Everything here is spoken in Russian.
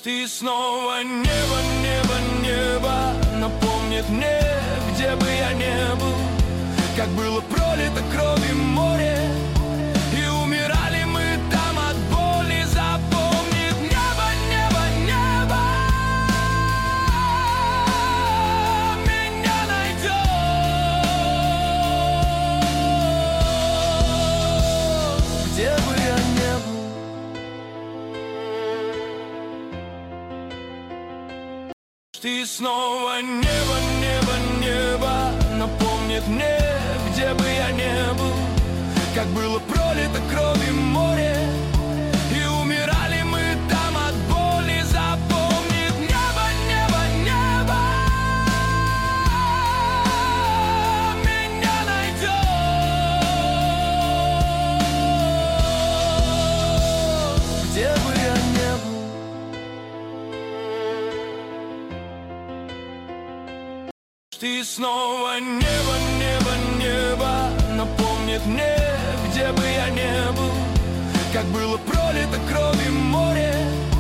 И снова небо, небо, небо напомнит мне, где бы я не был, как было пролито кровью море, и умирали мы там от боли. Запомнит небо, небо, небо меня найдет, где бы я не был. И снова небо, небо, небо напомнит мне, где бы я не был, как было пролито кровью море, и умирали мы там от боли. Запомнит небо, небо, небо меня найдет, где бы я не был. И снова небо, небо, небо напомнит мне, где бы я не был, как было пролито кровью море,